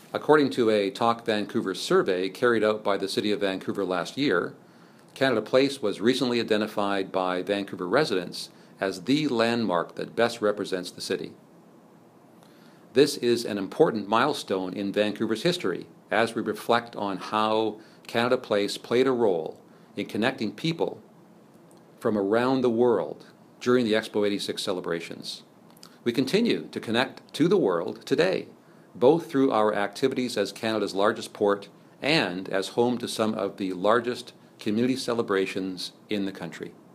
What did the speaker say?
According to a Talk Vancouver survey carried out by the City of Vancouver last year, Canada Place was recently identified by Vancouver residents as the landmark that best represents the city. This is an important milestone in Vancouver's history as we reflect on how Canada Place played a role in connecting people from around the world during the Expo 86 celebrations. We continue to connect to the world today, both through our activities as Canada's largest port and as home to some of the largest community celebrations in the country.